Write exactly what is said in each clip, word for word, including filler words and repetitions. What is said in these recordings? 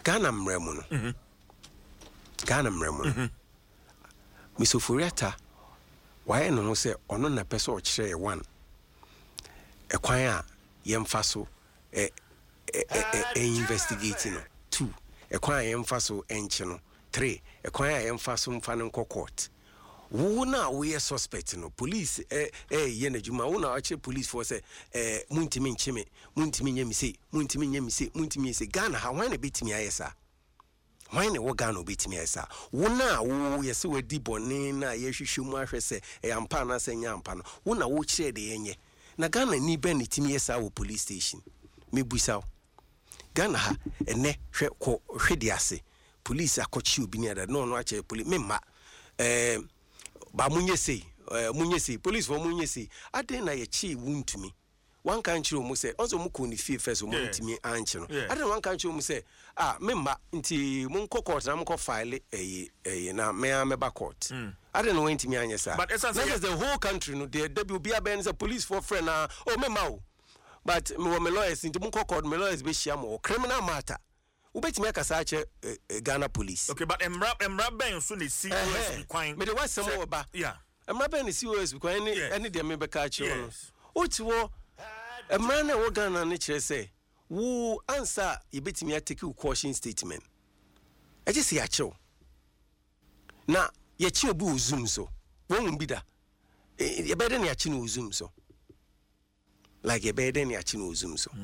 Ghana mremu no mhm Ghana mremu no misoforiata why no say ono na pese o kire one e kwan a yemfa so e e investigate no two e kwan a yemfa so enche no three e kwan a yemfa so mfa no court wo na wo ye suspect no police eh eh ye na juma wo na ache police for say eh muntimi ncheme muntimi nyemi say muntimi nyemi say muntimi say Ghana ha wan na betimi ayesa wan na wo Ghana betimi ayesa wo na wo ye se wadi bone na ye hwehwe mu ahwe say eh ampa na say nya ampa no wo na wo kire de yenye na Ghana ni ben timi yesa wo police station me busaw Ghana ha ene hwe ko hwede ase police akochi obi ni ada no no ache police memma eh ba munye sei eh munye sei police for munye sei aden na ye chi wuntumi one kan chiro mu say onzo mu ko ni fie first mu ntimi anche no aden one kan chiro mu say ah memma nti mun ko court na mun ko file eh eh na me ameba court aden no ntimi anye sa but essence the whole country no the W B A say police for friend na oh memma o but me wo me lawyers nti mun ko court me lawyers be shia mo criminal matter ubetimi akasa ache Ghana police. Okay, but emra emra ben so ne C O S kwan me de was some oba yeah emra ben ne C O S kwan any any de me be ka ache no oti wo emra na wo Ghana ne kire say wo answer yebetimi atake caution statement e je se ache na ye chi obi uzum so won bi da ye be de ne ache no uzum so like ye be de ne ache no uzum so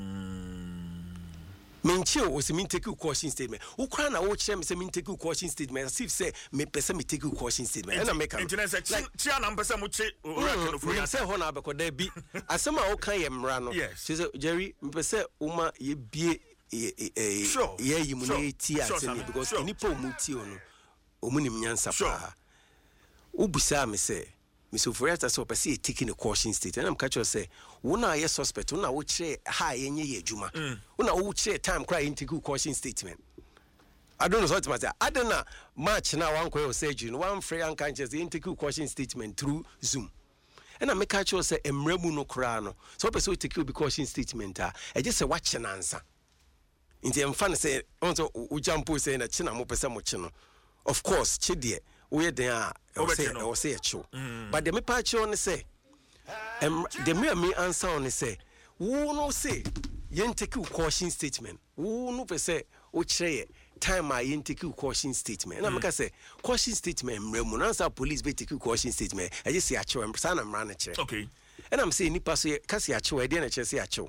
Menchio was a mean take you caution statement. Who can I watch them say mean take you caution statement as if say me person me take you caution statement. And I make a internet like chia number some much or say hona because there be as some okay emrano. Yes. She said Jerry me say uma ye be a sure yeah you munye tia because nipa muti ono omunim nyansa pa. Ubusa me say Mister Foriata so per se taking a caution state and I'm catch you say una ye suspect una wo kire ha yenye ye adwuma una wo kire time cry into caution statement I don't know what matter adena match na one kway surgery no one free and can just into caution statement through Zoom and I make catch you say emremu no kra no so per se take you caution statement ah e just say watch na answer nti emfa say onto wo jampo say na china mo pese mo chi no of course chi de we den a say o say echo but the me patch on say em the me me answer on say wo no say yen take caution statement wo no pe say o kire time a yen take caution statement na make say caution statement mremu na answer police be take caution statement I just say acho em sa na mra na kire okay and I'm saying nipa so ka say acho e dey na kire say acho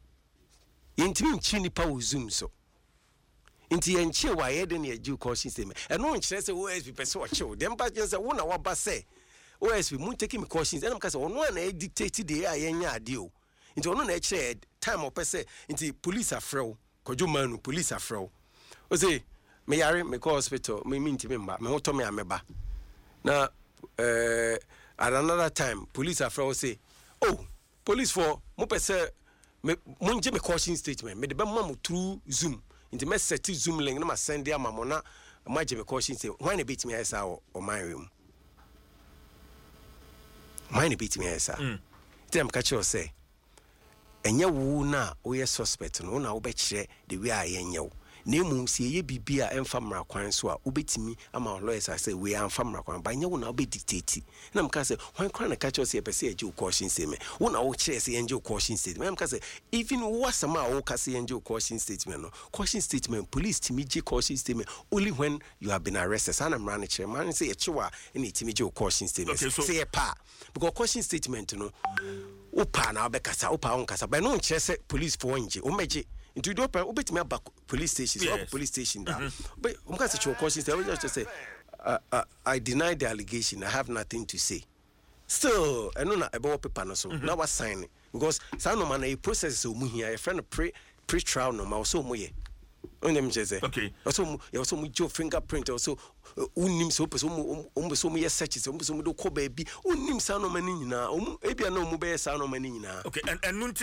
yen timi nchi nipa wo zoom so Inti enche wa ye de na aju caution statement e no nkyere se O S P pese o chew dem pa say wo na waba say O S P mun take me cautions and am ka say ono na dictate de ya yenya ade o inti ono na kire time o pese inti police afrew kojo manu police afrew o say me yare me call hospital me minti me mba me hoto me ameba na eh at another time police afrew say oh police for mo pese me munje me caution statement me de be mam through Zoom Inti me set Zoom link na ma send ya mamona ma je me caution say why na beat me esa o man room why na beat me esa dem catch you say enye wo na wo ye suspect no na wo be kire the way ayenye wo na emu sie ye bibia emfa mra kwan so a obetimi ama lawyers say we amfa mra kwan ba nye wo na wo be dictate na m ka say why kwan na catch you say person eje caution statement wo na wo kire say eje caution statement m ka say even wasama wo ka say eje caution statement no caution statement police timi je caution statement only when you have been arrested sana mra na kire man say echewa na timi je caution statement say pa because caution statement no wo pa na obekasa wo pa won kasa ba no kire say police for nje o meje into the open obetimi aba police station so yes. Police station da but um can say caution say we just say uh, uh, I deny the allegation I have nothing to say still I know na ebe paper no so na wa sign because say no man a process so mu here a friend pre pre trial no ma so mu ye on them say okay so mu you so mu jo fingerprint so unim so person um so mu ye search so mu so mu do ko ba bi unim say no man nyina um e bia na mu be say no man nyina okay and and